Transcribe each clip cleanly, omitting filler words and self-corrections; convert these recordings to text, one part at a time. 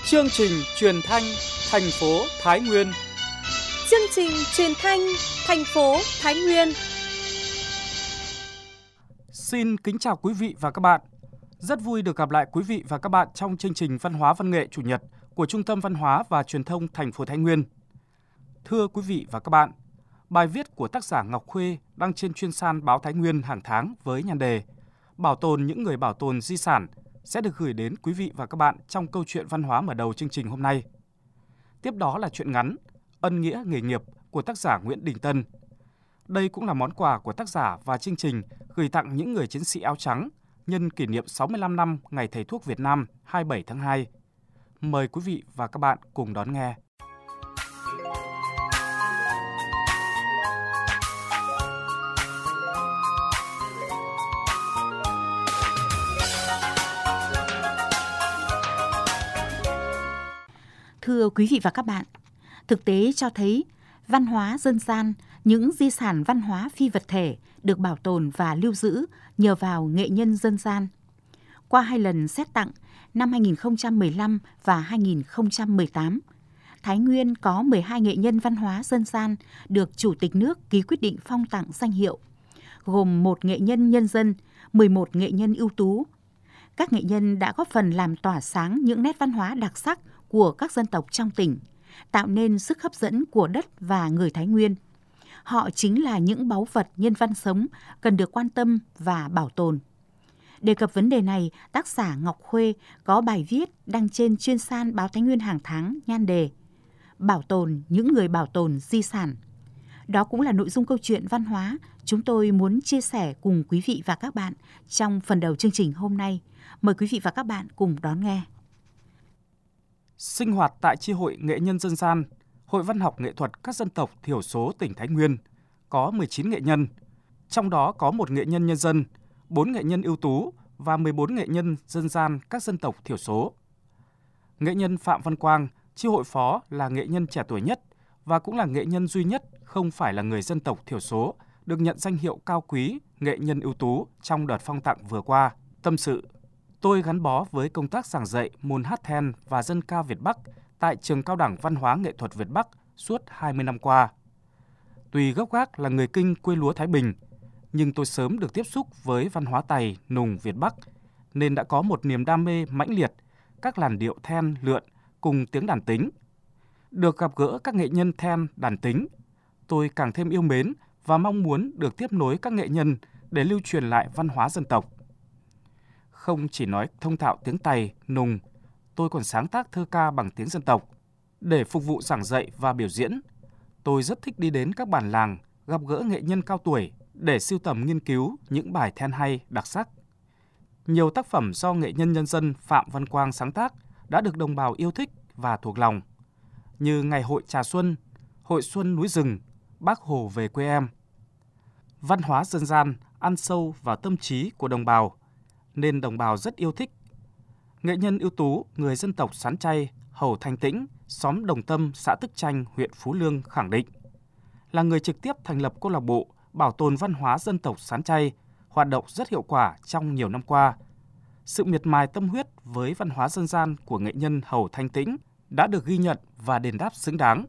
Chương trình truyền thanh thành phố Thái Nguyên. Chương trình truyền thanh thành phố Thái Nguyên. Xin kính chào quý vị và các bạn. Rất vui được gặp lại quý vị và các bạn trong chương trình Văn hóa Văn nghệ Chủ nhật của Trung tâm Văn hóa và Truyền thông thành phố Thái Nguyên. Thưa quý vị và các bạn, bài viết của tác giả Ngọc Khuê đăng trên chuyên san báo Thái Nguyên hàng tháng với nhan đề Bảo tồn những người bảo tồn di sản sẽ được gửi đến quý vị và các bạn trong câu chuyện văn hóa mở đầu chương trình hôm nay. Tiếp đó là truyện ngắn Ân nghĩa nghề nghiệp của tác giả Nguyễn Đình Tân. Đây cũng là món quà của tác giả và chương trình gửi tặng những người chiến sĩ áo trắng nhân kỷ niệm 65 năm Ngày Thầy thuốc Việt Nam 27 tháng 2. Mời quý vị và các bạn cùng đón nghe. Thưa quý vị và các bạn, thực tế cho thấy văn hóa dân gian, những di sản văn hóa phi vật thể được bảo tồn và lưu giữ nhờ vào nghệ nhân dân gian. Qua 2 lần xét tặng năm 2015 và 2018, Thái Nguyên có 12 nghệ nhân văn hóa dân gian được Chủ tịch nước ký quyết định phong tặng danh hiệu, gồm 1 nghệ nhân nhân dân, 11 nghệ nhân ưu tú. Các nghệ nhân đã góp phần làm tỏa sáng những nét văn hóa đặc sắc của các dân tộc trong tỉnh, tạo nên sức hấp dẫn của đất và người Thái Nguyên. Họ chính là những báu vật nhân văn sống cần được quan tâm và bảo tồn. Đề cập vấn đề này, tác giả Ngọc Khuê có bài viết đăng trên chuyên san báo Thái Nguyên hàng tháng nhan đề Bảo tồn những người bảo tồn di sản. Đó cũng là nội dung câu chuyện văn hóa chúng tôi muốn chia sẻ cùng quý vị và các bạn trong phần đầu chương trình hôm nay. Mời quý vị và các bạn cùng đón nghe. Sinh hoạt tại chi hội nghệ nhân dân gian, Hội Văn học Nghệ thuật các dân tộc thiểu số tỉnh Thái Nguyên có 19 nghệ nhân, trong đó có 1 nghệ nhân nhân dân, 4 nghệ nhân ưu tú và 14 nghệ nhân dân gian các dân tộc thiểu số. Nghệ nhân Phạm Văn Quang, chi hội phó, là nghệ nhân trẻ tuổi nhất và cũng là nghệ nhân duy nhất không phải là người dân tộc thiểu số được nhận danh hiệu cao quý nghệ nhân ưu tú trong đợt phong tặng vừa qua. Tâm sự: tôi gắn bó với công tác giảng dạy môn hát then và dân ca Việt Bắc tại Trường Cao đẳng Văn hóa Nghệ thuật Việt Bắc suốt 20 năm qua. Tuy gốc gác là người Kinh quê lúa Thái Bình, nhưng tôi sớm được tiếp xúc với văn hóa Tày, Nùng Việt Bắc, nên đã có một niềm đam mê mãnh liệt, các làn điệu then, lượn cùng tiếng đàn tính. Được gặp gỡ các nghệ nhân then, đàn tính, tôi càng thêm yêu mến và mong muốn được tiếp nối các nghệ nhân để lưu truyền lại văn hóa dân tộc. Không chỉ nói thông thạo tiếng Tày, Nùng, tôi còn sáng tác thơ ca bằng tiếng dân tộc. Để phục vụ giảng dạy và biểu diễn, tôi rất thích đi đến các bản làng, gặp gỡ nghệ nhân cao tuổi để sưu tầm nghiên cứu những bài then hay, đặc sắc. Nhiều tác phẩm do nghệ nhân nhân dân Phạm Văn Quang sáng tác đã được đồng bào yêu thích và thuộc lòng, như Ngày hội Trà Xuân, Hội Xuân Núi Rừng, Bác Hồ về quê em. Văn hóa dân gian ăn sâu vào tâm trí của đồng bào, nên đồng bào rất yêu thích. Nghệ nhân ưu tú người dân tộc Sán Chay, Hầu Thanh Tĩnh, xóm Đồng Tâm, xã Tức Chanh, huyện Phú Lương khẳng định là người trực tiếp thành lập câu lạc bộ bảo tồn văn hóa dân tộc Sán Chay, hoạt động rất hiệu quả trong nhiều năm qua. Sự miệt mài tâm huyết với văn hóa dân gian của nghệ nhân Hầu Thanh Tĩnh đã được ghi nhận và đền đáp xứng đáng.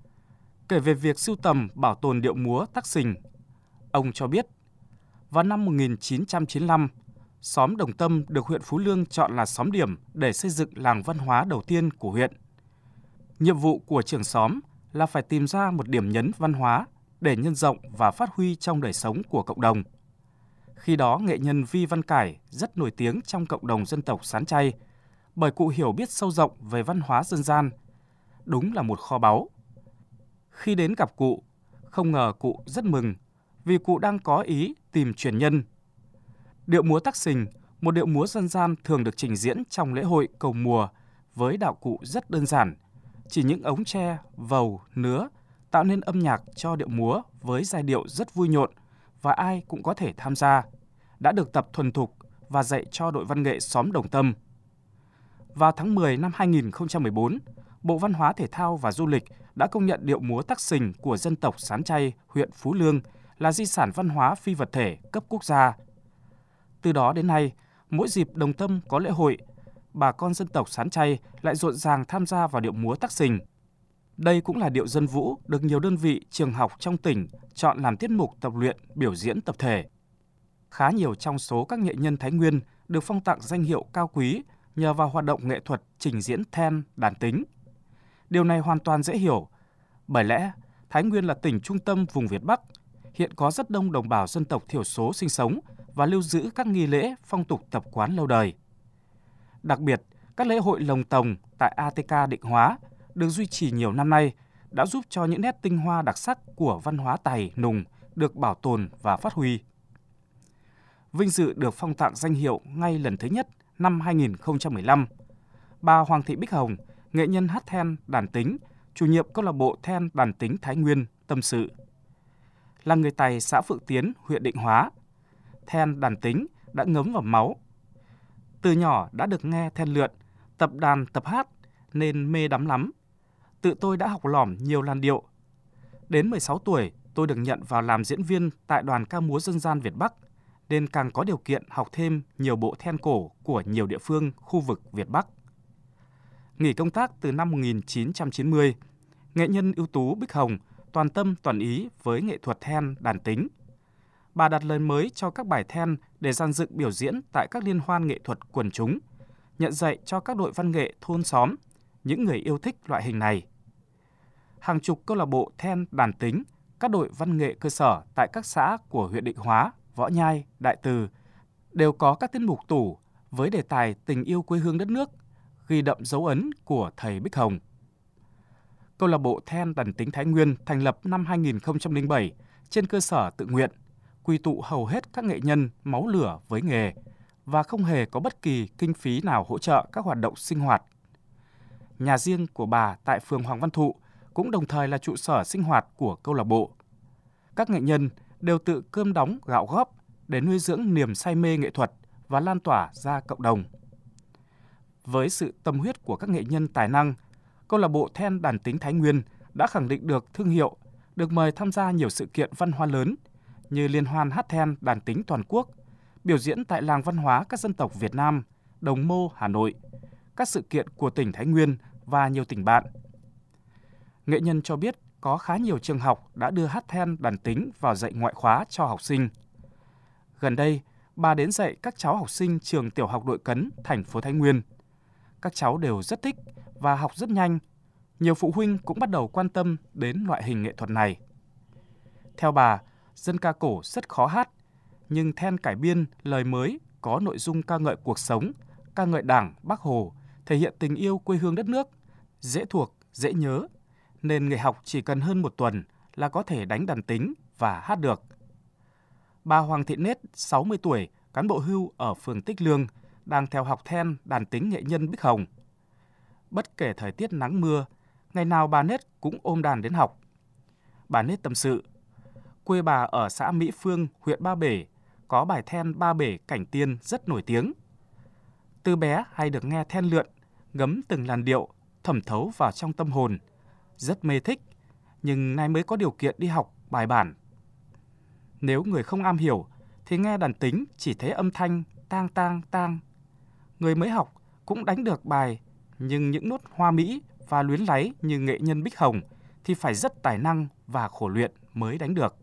Kể về việc sưu tầm bảo tồn điệu múa Tắc Sình, ông cho biết, vào năm 1995, xóm Đồng Tâm được huyện Phú Lương chọn là xóm điểm để xây dựng làng văn hóa đầu tiên của huyện. Nhiệm vụ của trưởng xóm là phải tìm ra một điểm nhấn văn hóa để nhân rộng và phát huy trong đời sống của cộng đồng. Khi đó, nghệ nhân Vi Văn Cải rất nổi tiếng trong cộng đồng dân tộc Sán Chay bởi cụ hiểu biết sâu rộng về văn hóa dân gian. Đúng là một kho báu. Khi đến gặp cụ, không ngờ cụ rất mừng vì cụ đang có ý tìm truyền nhân. Điệu múa Tắc Sình, một điệu múa dân gian thường được trình diễn trong lễ hội cầu mùa với đạo cụ rất đơn giản, chỉ những ống tre, vầu, nứa tạo nên âm nhạc cho điệu múa với giai điệu rất vui nhộn và ai cũng có thể tham gia, đã được tập thuần thục và dạy cho đội văn nghệ xóm Đồng Tâm. Vào tháng 10 năm 2014, Bộ Văn hóa Thể thao và Du lịch đã công nhận điệu múa Tắc Sình của dân tộc Sán Chay, huyện Phú Lương là di sản văn hóa phi vật thể cấp quốc gia. Từ đó đến nay, mỗi dịp Đồng Tâm có lễ hội, bà con dân tộc Sán Chay lại rộn ràng tham gia vào điệu múa tắc sình. Đây cũng là điệu dân vũ được nhiều đơn vị trường học trong tỉnh chọn làm tiết mục tập luyện biểu diễn tập thể. Khá nhiều trong số các nghệ nhân Thái Nguyên được phong tặng danh hiệu cao quý nhờ vào hoạt động nghệ thuật trình diễn then đàn tính. Điều này hoàn toàn dễ hiểu, bởi lẽ Thái Nguyên là tỉnh trung tâm vùng Việt Bắc, hiện có rất đông đồng bào dân tộc thiểu số sinh sống và lưu giữ các nghi lễ, phong tục tập quán lâu đời. Đặc biệt, các lễ hội lồng tồng tại ATK Định Hóa được duy trì nhiều năm nay đã giúp cho những nét tinh hoa đặc sắc của văn hóa Tày, Nùng được bảo tồn và phát huy. Vinh dự được phong tặng danh hiệu ngay lần thứ nhất năm 2015, bà Hoàng Thị Bích Hồng, nghệ nhân hát then đàn tính, chủ nhiệm câu lạc bộ then đàn tính Thái Nguyên tâm sự. Là người Tày xã Phượng Tiến, huyện Định Hóa, then đàn tính đã ngấm vào máu. Từ nhỏ đã được nghe then lượn, tập đàn tập hát nên mê đắm lắm. Tự tôi đã học lỏm nhiều làn điệu. Đến 16 tuổi, tôi được nhận vào làm diễn viên tại đoàn ca múa dân gian Việt Bắc, nên càng có điều kiện học thêm nhiều bộ then cổ của nhiều địa phương khu vực Việt Bắc. Nghỉ công tác từ năm 1990, nghệ nhân ưu tú Bích Hồng toàn tâm toàn ý với nghệ thuật then đàn tính. Bà đặt lời mới cho các bài then để dàn dựng biểu diễn tại các liên hoan nghệ thuật quần chúng, nhận dạy cho các đội văn nghệ thôn xóm, những người yêu thích loại hình này. Hàng chục câu lạc bộ then đàn tính, các đội văn nghệ cơ sở tại các xã của huyện Định Hóa, Võ Nhai, Đại Từ đều có các tiết mục tủ với đề tài tình yêu quê hương đất nước, ghi đậm dấu ấn của thầy Bích Hồng. Câu lạc bộ then đàn tính Thái Nguyên thành lập năm 2007 trên cơ sở tự nguyện, quy tụ hầu hết các nghệ nhân máu lửa với nghề và không hề có bất kỳ kinh phí nào hỗ trợ các hoạt động sinh hoạt. Nhà riêng của bà tại phường Hoàng Văn Thụ cũng đồng thời là trụ sở sinh hoạt của câu lạc bộ. Các nghệ nhân đều tự cơm đóng gạo góp để nuôi dưỡng niềm say mê nghệ thuật và lan tỏa ra cộng đồng. Với sự tâm huyết của các nghệ nhân tài năng, câu lạc bộ then đàn tính Thái Nguyên đã khẳng định được thương hiệu, được mời tham gia nhiều sự kiện văn hóa lớn như Liên hoan hát then đàn tính toàn quốc, biểu diễn tại Làng Văn hóa các dân tộc Việt Nam, Đồng Mô, Hà Nội, các sự kiện của tỉnh Thái Nguyên và nhiều tỉnh bạn. Nghệ nhân cho biết có khá nhiều trường học đã đưa hát then đàn tính vào dạy ngoại khóa cho học sinh. Gần đây, bà đến dạy các cháu học sinh trường tiểu học Đội Cấn, thành phố Thái Nguyên. Các cháu đều rất thích và học rất nhanh. Nhiều phụ huynh cũng bắt đầu quan tâm đến loại hình nghệ thuật này. Theo bà, dân ca cổ rất khó hát, nhưng then cải biên lời mới có nội dung ca ngợi cuộc sống, ca ngợi Đảng, Bác Hồ, thể hiện tình yêu quê hương đất nước, dễ thuộc, dễ nhớ, nên người học chỉ cần hơn một tuần là có thể đánh đàn tính và hát được. Bà Hoàng Thị Nết, 60 tuổi, cán bộ hưu ở phường Tích Lương, đang theo học then đàn tính nghệ nhân Bích Hồng. Bất kể thời tiết nắng mưa, ngày nào bà Nết cũng ôm đàn đến học. Bà Nết tâm sự, quê bà ở xã Mỹ Phương, huyện Ba Bể, có bài then Ba Bể Cảnh Tiên rất nổi tiếng. Từ bé hay được nghe then lượn, ngấm từng làn điệu, thẩm thấu vào trong tâm hồn. Rất mê thích, nhưng nay mới có điều kiện đi học bài bản. Nếu người không am hiểu, thì nghe đàn tính chỉ thấy âm thanh tang tang tang. Người mới học cũng đánh được bài, nhưng những nốt hoa mỹ và luyến láy như nghệ nhân Bích Hồng thì phải rất tài năng và khổ luyện mới đánh được.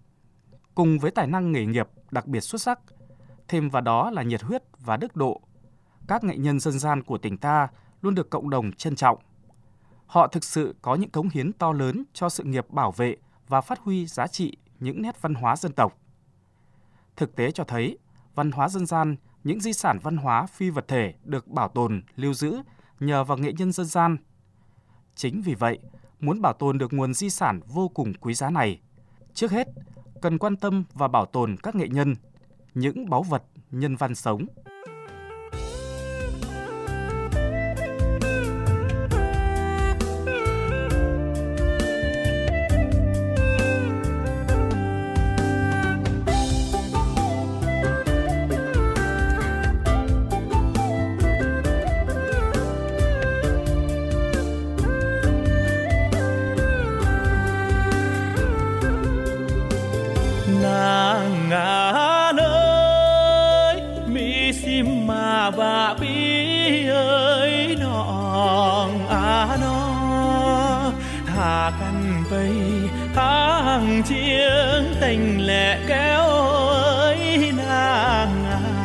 Cùng với tài năng nghề nghiệp đặc biệt xuất sắc, thêm vào đó là nhiệt huyết và đức độ, các nghệ nhân dân gian của tỉnh ta luôn được cộng đồng trân trọng. Họ thực sự có những cống hiến to lớn cho sự nghiệp bảo vệ và phát huy giá trị những nét văn hóa dân tộc. Thực tế cho thấy, văn hóa dân gian, những di sản văn hóa phi vật thể được bảo tồn, lưu giữ nhờ vào nghệ nhân dân gian. Chính vì vậy, muốn bảo tồn được nguồn di sản vô cùng quý giá này, trước hết, cần quan tâm và bảo tồn các nghệ nhân, những báu vật nhân văn sống. Nàng ngàn ơi, mi sim và bi ơi nọng nó thả căn vây tháng chiếng tình lệ kéo ơi nàng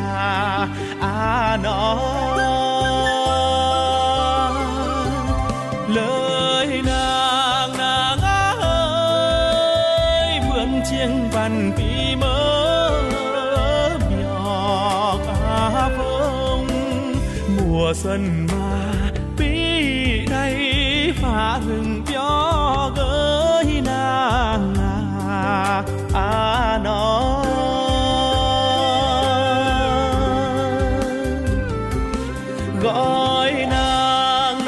nó lời nàng ơi vườn chiêng văn vì mơ miọc phong mùa xuân mà bí đây phá rừng gió gửi nàng nó gọi nàng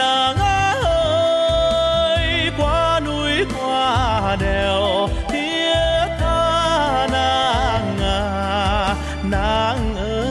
ơi qua núi qua đèo thiết tha nàng ơi.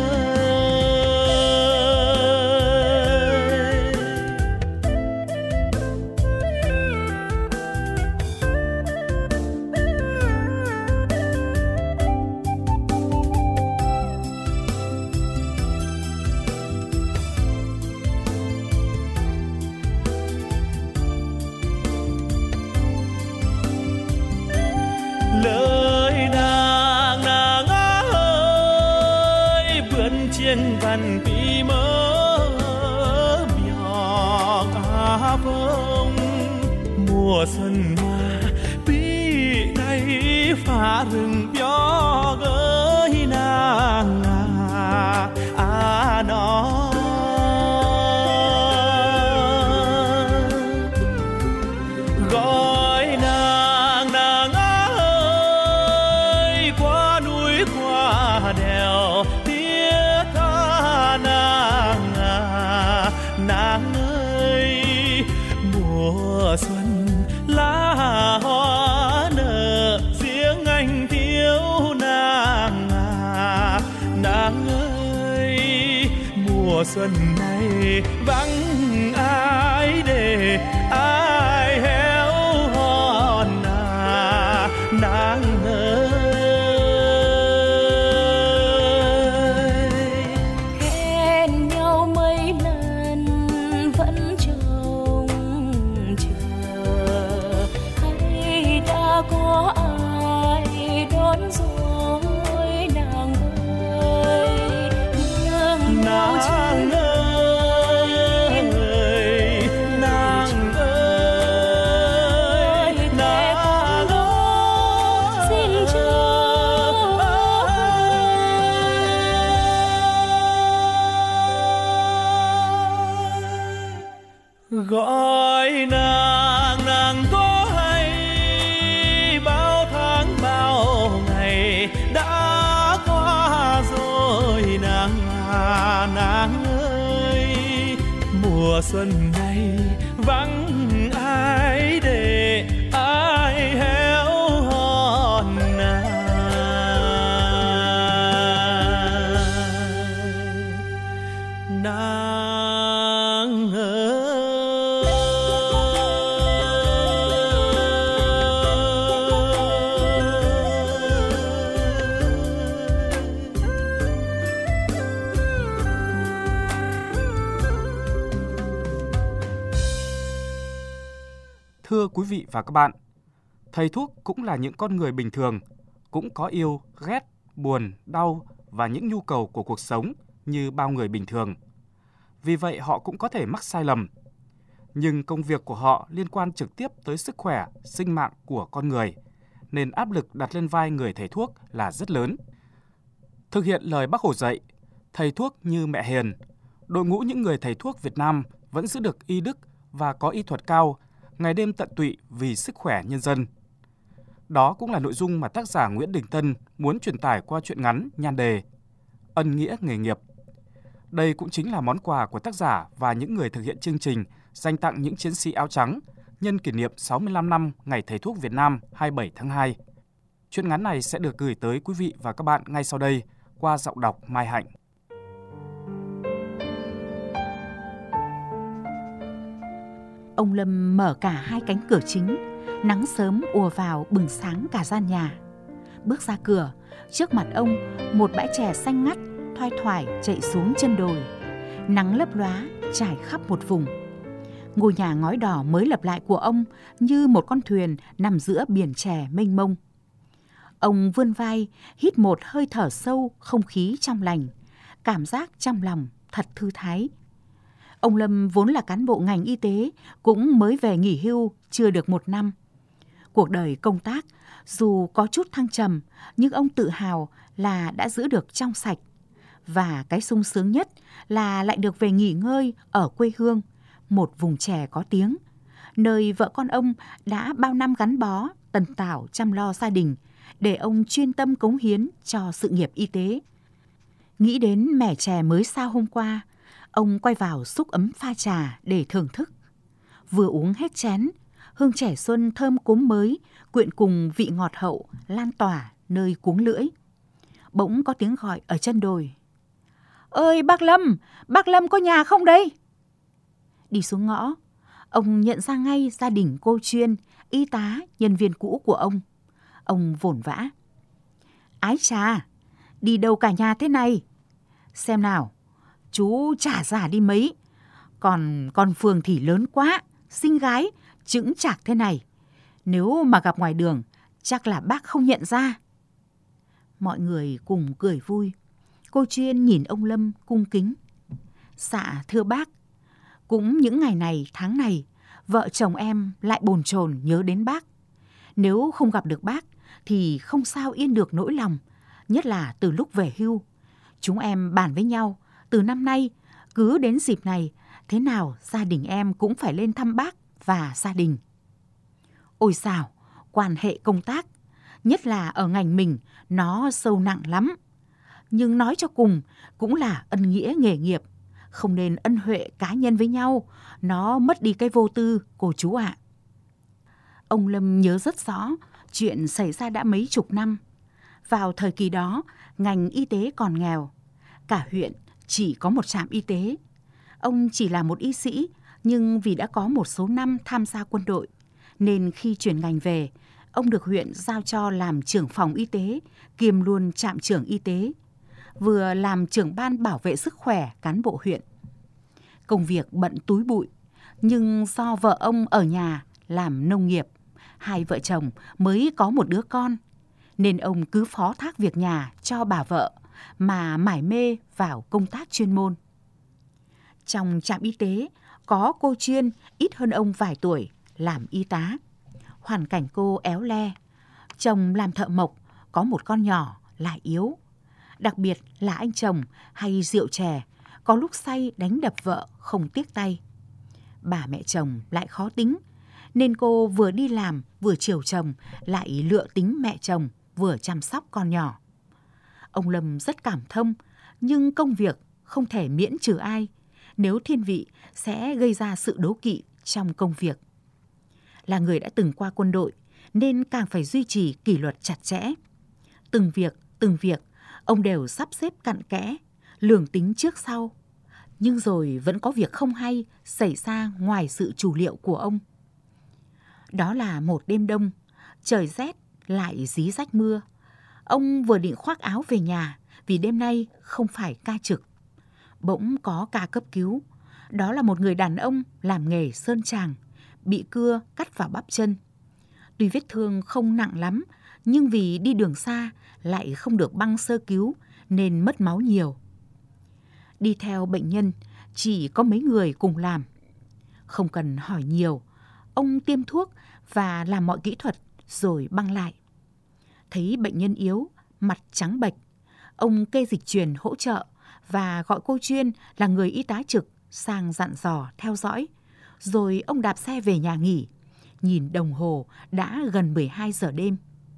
Lời nàng ơi vườn chiêng văn vì mơ miọc phong mùa xuân mà bí đây phá rừng gió gửi nàng nó gọi nàng ơi qua núi qua đèo thiết tha nàng ơi mùa xuân lá hoa nở riêng anh thiếu nàng ơi mùa xuân này vắng ai để ai héo hòn nàng ơi. Hẹn nhau mấy lần vẫn trông chờ hay đã có ai đón rồi nàng ơi nhưng nào nàng ơi nàng ơi nàng ơi xin gọi nàng có hay bao tháng bao ngày đã qua rồi nàng ơi mùa xuân này vắng ai để ai héo hòn nàng ơi. Thưa quý vị và các bạn, thầy thuốc cũng là những con người bình thường, cũng có yêu, ghét, buồn, đau và những nhu cầu của cuộc sống như bao người bình thường. Vì vậy họ cũng có thể mắc sai lầm. Nhưng công việc của họ liên quan trực tiếp tới sức khỏe, sinh mạng của con người, nên áp lực đặt lên vai người thầy thuốc là rất lớn. Thực hiện lời Bác Hồ dạy, thầy thuốc như mẹ hiền, đội ngũ những người thầy thuốc Việt Nam vẫn giữ được y đức và có y thuật cao, ngày đêm tận tụy vì sức khỏe nhân dân. Đó cũng là nội dung mà tác giả Nguyễn Đình Tân muốn truyền tải qua truyện ngắn nhan đề Ân nghĩa nghề nghiệp. Đây cũng chính là món quà của tác giả và những người thực hiện chương trình dành tặng những chiến sĩ áo trắng nhân kỷ niệm 65 năm Ngày Thầy thuốc Việt Nam 27 tháng 2. Truyện ngắn này sẽ được gửi tới quý vị và các bạn ngay sau đây qua giọng đọc Mai Hạnh. Ông Lâm mở cả hai cánh cửa chính, nắng sớm ùa vào bừng sáng cả gian nhà. Bước ra cửa, trước mặt ông một bãi chè xanh ngắt thoai thoải chạy xuống chân đồi. nắng lấp lóa trải khắp một vùng. Ngôi nhà ngói đỏ mới lập lại của ông như một con thuyền nằm giữa biển chè mênh mông. Ông vươn vai, hít một hơi thở sâu không khí trong lành, cảm giác trong lòng thật thư thái. Ông Lâm vốn là cán bộ ngành y tế, cũng mới về nghỉ hưu chưa được 1 năm. Cuộc đời công tác dù có chút thăng trầm, nhưng ông tự hào là đã giữ được trong sạch. Và cái sung sướng nhất là lại được về nghỉ ngơi ở quê hương, một vùng chè có tiếng, nơi vợ con ông đã bao năm gắn bó, tần tảo chăm lo gia đình, để ông chuyên tâm cống hiến cho sự nghiệp y tế. Nghĩ đến mẻ chè mới sao hôm qua, ông quay vào xúc ấm pha trà để thưởng thức. Vừa uống hết chén, hương trẻ xuân thơm cốm mới quyện cùng vị ngọt hậu lan tỏa nơi cuống lưỡi. Bỗng có tiếng gọi ở chân đồi. Ơi bác Lâm có nhà không đây? Đi xuống ngõ, ông nhận ra ngay gia đình cô Chuyên, y tá, nhân viên cũ của ông. Ông vồn vã. Ái chà, đi đâu cả nhà thế này? Xem nào, chú chả già đi mấy. Còn con Phương thì lớn quá, xinh gái, chững chạc thế này. Nếu mà gặp ngoài đường, chắc là bác không nhận ra. Mọi người cùng cười vui. Cô Chuyên nhìn ông Lâm cung kính. Dạ thưa bác, cũng những ngày này, tháng này, vợ chồng em lại bồn chồn nhớ đến bác. Nếu không gặp được bác thì không sao yên được nỗi lòng, nhất là từ lúc về hưu. Chúng em bàn với nhau, từ năm nay, cứ đến dịp này, thế nào gia đình em cũng phải lên thăm bác và gia đình. Ôi dào, quan hệ công tác, nhất là ở ngành mình, nó sâu nặng lắm. Nhưng nói cho cùng, cũng là ân nghĩa nghề nghiệp, không nên ân huệ cá nhân với nhau, nó mất đi cái vô tư, cô chú ạ. Ông Lâm nhớ rất rõ, chuyện xảy ra đã mấy chục năm. Vào thời kỳ đó, ngành y tế còn nghèo. Cả huyện chỉ có một trạm y tế. Ông chỉ là một y sĩ, nhưng vì đã có một số năm tham gia quân đội, nên khi chuyển ngành về, ông được huyện giao cho làm trưởng phòng y tế, kiêm luôn trạm trưởng y tế, vừa làm trưởng ban bảo vệ sức khỏe cán bộ huyện. Công việc bận túi bụi, nhưng do vợ ông ở nhà làm nông nghiệp, hai vợ chồng mới có một đứa con, nên ông cứ phó thác việc nhà cho bà vợ mà mải mê vào công tác chuyên môn. Trong trạm y tế có cô Chuyên ít hơn ông vài tuổi làm y tá. Hoàn cảnh cô éo le, chồng làm thợ mộc, có một con nhỏ lại yếu. Đặc biệt là anh chồng hay rượu chè, có lúc say đánh đập vợ không tiếc tay. Bà mẹ chồng lại khó tính, nên cô vừa đi làm vừa chiều chồng, lại lựa tính mẹ chồng vừa chăm sóc con nhỏ. Ông Lâm rất cảm thông, nhưng công việc không thể miễn trừ ai. Nếu thiên vị sẽ gây ra sự đố kỵ trong công việc. Là người đã từng qua quân đội, nên càng phải duy trì kỷ luật chặt chẽ. Từng việc, ông đều sắp xếp cặn kẽ, lường tính trước sau. Nhưng rồi vẫn có việc không hay xảy ra ngoài sự chủ liệu của ông. Đó là một đêm đông, trời rét lại rí rách mưa. Ông vừa định khoác áo về nhà vì đêm nay không phải ca trực. Bỗng có ca cấp cứu. Đó là một người đàn ông làm nghề sơn tràng, bị cưa cắt vào bắp chân. Tuy vết thương không nặng lắm, nhưng vì đi đường xa lại không được băng sơ cứu nên mất máu nhiều. Đi theo bệnh nhân chỉ có mấy người cùng làm. Không cần hỏi nhiều, ông tiêm thuốc và làm mọi kỹ thuật rồi băng lại. Thấy bệnh nhân yếu, mặt trắng bệch, ông kê dịch truyền hỗ trợ và gọi cô Chuyên là người y tá trực sang dặn dò theo dõi. Rồi ông đạp xe về nhà nghỉ, nhìn đồng hồ đã gần 12 giờ đêm.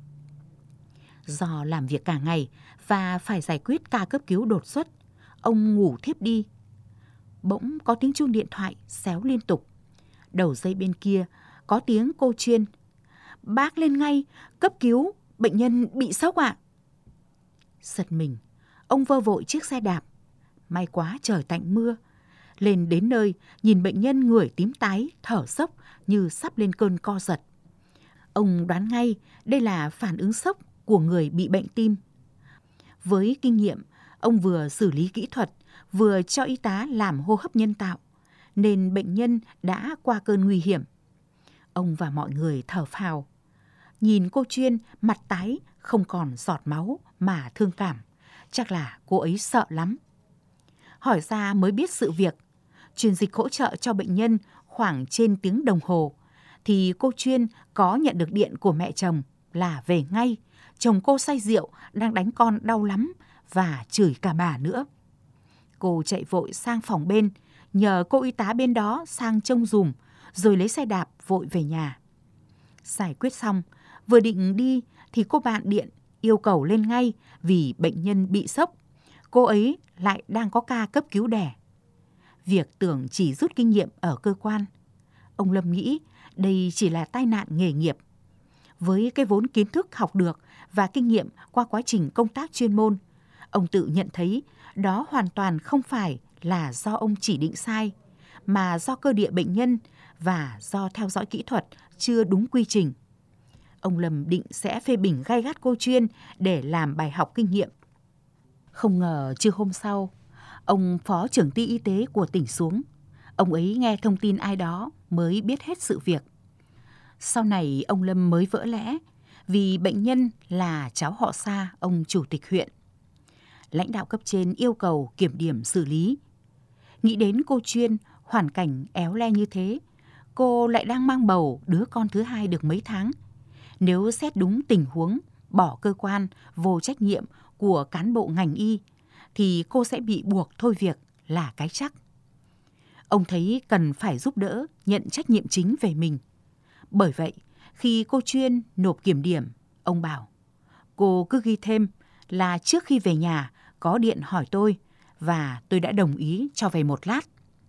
Do làm việc cả ngày và phải giải quyết ca cấp cứu đột xuất, ông ngủ thiếp đi. Bỗng có tiếng chuông điện thoại xéo liên tục. Đầu dây bên kia có tiếng cô Chuyên. Bác lên ngay, cấp cứu, bệnh nhân bị sốc ạ. Giật mình, ông vơ vội chiếc xe đạp. May quá trời tạnh mưa. Lên đến nơi, nhìn bệnh nhân người tím tái, thở sốc như sắp lên cơn co giật. Ông đoán ngay đây là phản ứng sốc của người bị bệnh tim. Với kinh nghiệm, ông vừa xử lý kỹ thuật, vừa cho y tá làm hô hấp nhân tạo, nên bệnh nhân đã qua cơn nguy hiểm. Ông và mọi người thở phào. Nhìn cô Chuyên mặt tái không còn giọt máu mà thương cảm, chắc là cô ấy sợ lắm. Hỏi ra mới biết sự việc, truyền dịch hỗ trợ cho bệnh nhân khoảng trên tiếng đồng hồ, thì cô Chuyên có nhận được điện của mẹ chồng là về ngay. Chồng cô say rượu, đang đánh con đau lắm và chửi cả bà nữa. Cô chạy vội sang phòng bên, nhờ cô y tá bên đó sang trông giùm, rồi lấy xe đạp vội về nhà. Giải quyết xong, vừa định đi thì cô bạn điện yêu cầu lên ngay vì bệnh nhân bị sốc. Cô ấy lại đang có ca cấp cứu đẻ. Việc tưởng chỉ rút kinh nghiệm ở cơ quan, ông Lâm nghĩ đây chỉ là tai nạn nghề nghiệp. Với cái vốn kiến thức học được và kinh nghiệm qua quá trình công tác chuyên môn, ông tự nhận thấy đó hoàn toàn không phải là do ông chỉ định sai, mà do cơ địa bệnh nhân và do theo dõi kỹ thuật chưa đúng quy trình. Ông Lâm định sẽ phê bình gay gắt cô Chuyên để làm bài học kinh nghiệm. Không ngờ trưa hôm sau, ông phó trưởng ty y tế của tỉnh xuống. Ông ấy nghe thông tin ai đó mới biết hết sự việc. Sau này ông Lâm mới vỡ lẽ vì bệnh nhân là cháu họ Sa ông chủ tịch huyện. Lãnh đạo cấp trên yêu cầu kiểm điểm xử lý. Nghĩ đến cô Chuyên hoàn cảnh éo le như thế, cô lại đang mang bầu đứa con thứ hai được mấy tháng. Nếu xét đúng tình huống bỏ cơ quan vô trách nhiệm của cán bộ ngành y thì cô sẽ bị buộc thôi việc là cái chắc. Ông thấy cần phải giúp đỡ nhận trách nhiệm chính về mình. Bởi vậy, khi cô Chuyên nộp kiểm điểm, ông bảo cô cứ ghi thêm là trước khi về nhà có điện hỏi tôi và tôi đã đồng ý cho về một lát.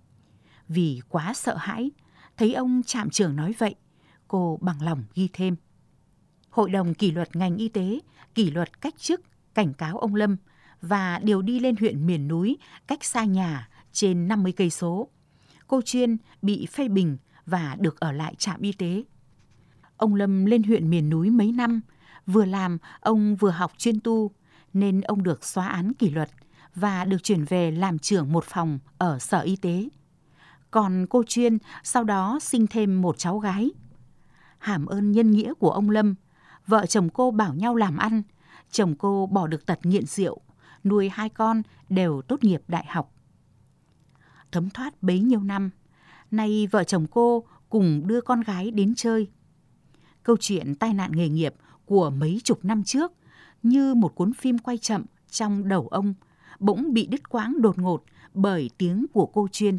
Vì quá sợ hãi, thấy ông trạm trưởng nói vậy, cô bằng lòng ghi thêm. Hội đồng kỷ luật ngành y tế kỷ luật cách chức, cảnh cáo ông Lâm và điều đi lên huyện miền núi cách xa nhà trên 50 cây số. Cô Chuyên bị phê bình và được ở lại trạm y tế. Ông Lâm lên huyện miền núi mấy năm, vừa làm ông vừa học chuyên tu, nên ông được xóa án kỷ luật và được chuyển về làm trưởng một phòng ở sở y tế. Còn cô Chuyên sau đó sinh thêm một cháu gái. Hàm ơn nhân nghĩa của ông Lâm, vợ chồng cô bảo nhau làm ăn, chồng cô bỏ được tật nghiện rượu, nuôi 2 con đều tốt nghiệp đại học. Thấm thoát bấy nhiêu năm, nay vợ chồng cô cùng đưa con gái đến chơi. Câu chuyện tai nạn nghề nghiệp của mấy chục năm trước như một cuốn phim quay chậm trong đầu ông, bỗng bị đứt quãng đột ngột bởi tiếng của cô Chuyên.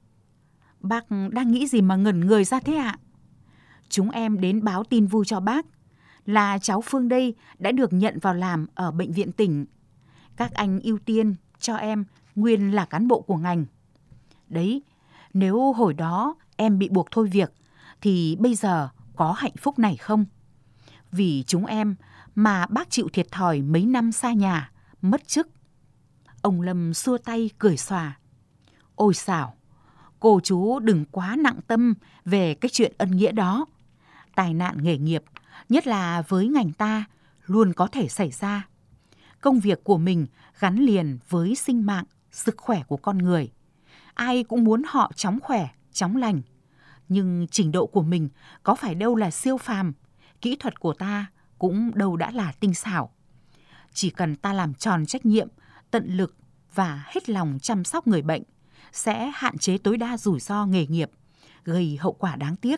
Bác đang nghĩ gì mà ngẩn người ra thế ạ? Chúng em đến báo tin vui cho bác là cháu Phương đây đã được nhận vào làm ở bệnh viện tỉnh. Các anh ưu tiên cho em nguyên là cán bộ của ngành. Đấy, nếu hồi đó em bị buộc thôi việc thì bây giờ có hạnh phúc này không? Vì chúng em mà bác chịu thiệt thòi mấy năm xa nhà, mất chức. Ông Lâm xua tay cười xòa. Ôi xảo, cô chú đừng quá nặng tâm về cái chuyện ân nghĩa đó. Tai nạn nghề nghiệp, nhất là với ngành ta, luôn có thể xảy ra. Công việc của mình gắn liền với sinh mạng, sức khỏe của con người. Ai cũng muốn họ chóng khỏe, chóng lành. Nhưng trình độ của mình có phải đâu là siêu phàm, kỹ thuật của ta cũng đâu đã là tinh xảo. Chỉ cần ta làm tròn trách nhiệm, tận lực và hết lòng chăm sóc người bệnh, sẽ hạn chế tối đa rủi ro nghề nghiệp, gây hậu quả đáng tiếc.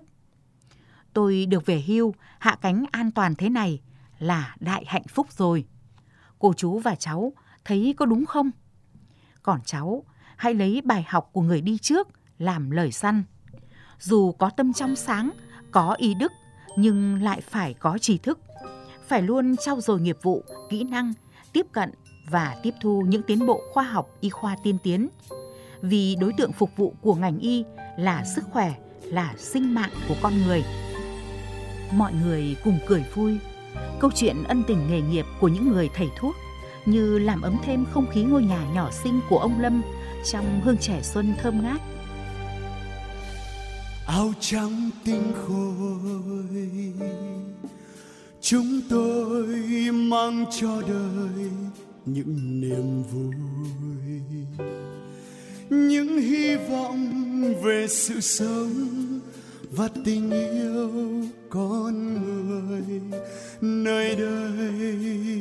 Tôi được về hưu, hạ cánh an toàn thế này là đại hạnh phúc rồi. Cô chú và cháu thấy có đúng không? Còn cháu, hãy lấy bài học của người đi trước làm lời săn. Dù có tâm trong sáng, có y đức, nhưng lại phải có tri thức. Phải luôn trau dồi nghiệp vụ, kỹ năng, tiếp cận và tiếp thu những tiến bộ khoa học y khoa tiên tiến. Vì đối tượng phục vụ của ngành y là sức khỏe, là sinh mạng của con người. Mọi người cùng cười vui. Câu chuyện ân tình nghề nghiệp của những người thầy thuốc như làm ấm thêm không khí ngôi nhà nhỏ xinh của ông Lâm trong hương trẻ xuân thơm ngát. Áo trắng tinh khôi, chúng tôi mang cho đời những niềm vui. những hy vọng về sự sống và tình yêu con người nơi đây.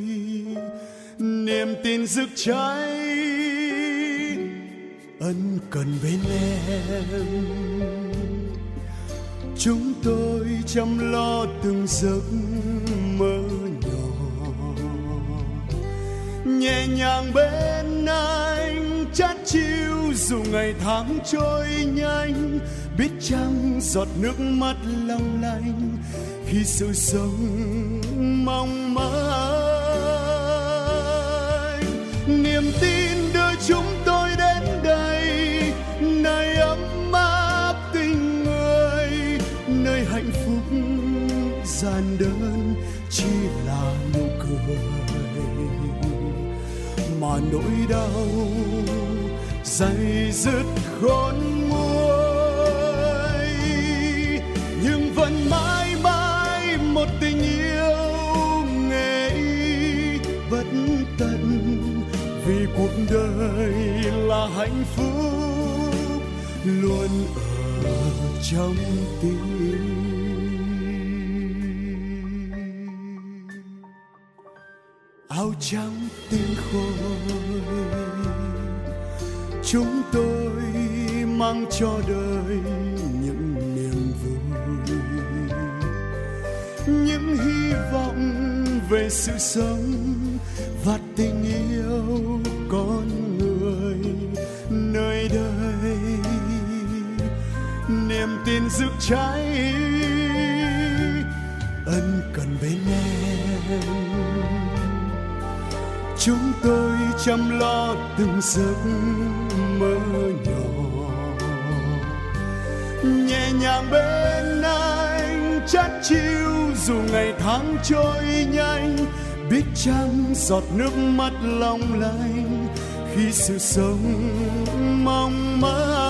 Niềm tin rực cháy ân cần bên em, chúng tôi chăm lo từng giấc mơ nhỏ, nhẹ nhàng bên anh chát chiu dù ngày tháng trôi nhanh, biết chăng giọt nước mắt long lanh khi sự sống mong manh. Niềm tin đưa chúng tôi đến đây, nơi ấm áp tình người, nơi hạnh phúc giản đơn chỉ là nụ cười, mà nỗi đau dày dứt khôn nguôi. Nhưng vẫn mãi mãi một tình yêu nghệ y bất tận, vì cuộc đời là hạnh phúc luôn ở trong tim. Áo trắng tinh khôi chúng tôi mang cho đời những niềm vui, những hy vọng về sự sống và tình yêu con người nơi đây. Niềm tin rực cháy ân cần bên em, chúng tôi chăm lo từng giấc mơ nhỏ, nhẹ nhàng bên anh chát chiu dù ngày tháng trôi nhanh, biết chăng giọt nước mắt long lanh khi sự sống mong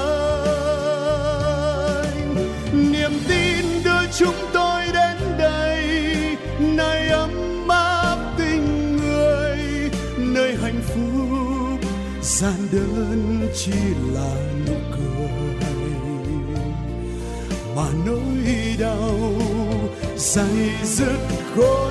manh. Niềm tin đưa chúng tôi đến đây, nơi ấm áp tình người, nơi hạnh phúc giản đơn chỉ là nụ cười, mà nỗi đau dày dứt khôn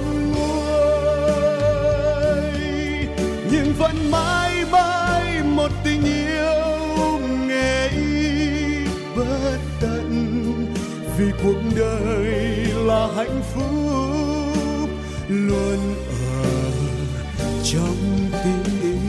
nguôi. Nhưng vẫn mãi mãi một tình yêu nghệ y bất tận, vì cuộc đời là hạnh phúc luôn ở trong tim.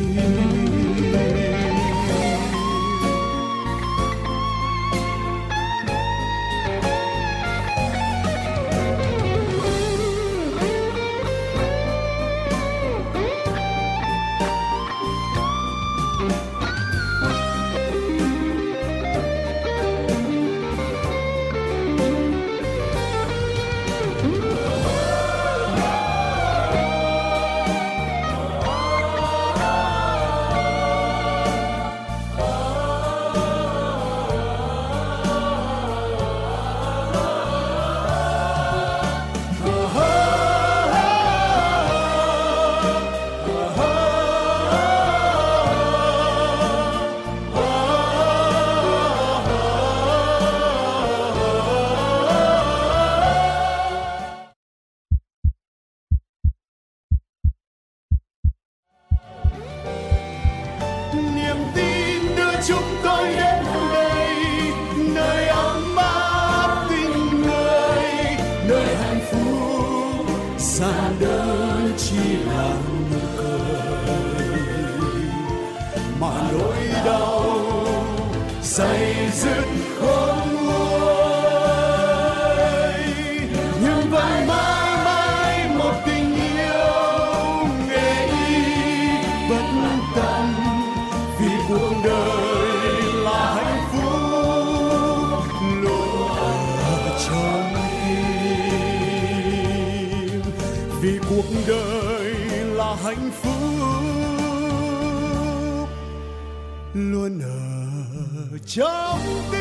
Vì cuộc đời là hạnh phúc luôn ở trong tim.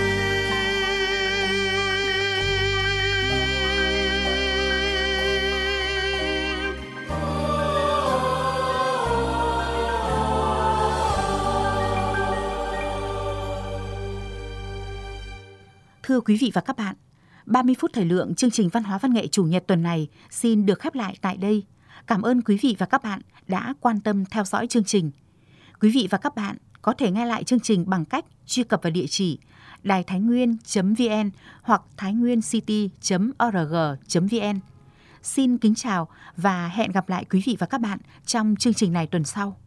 Thưa quý vị và các bạn, 30 phút thời lượng chương trình Văn hóa Văn nghệ Chủ nhật tuần này xin được khép lại tại đây. Cảm ơn quý vị và các bạn đã quan tâm theo dõi chương trình. Quý vị và các bạn có thể nghe lại chương trình bằng cách truy cập vào địa chỉ đài-thái-nguyên.vn hoặc thainguyencity.org.vn. Xin kính chào và hẹn gặp lại quý vị và các bạn trong chương trình này tuần sau.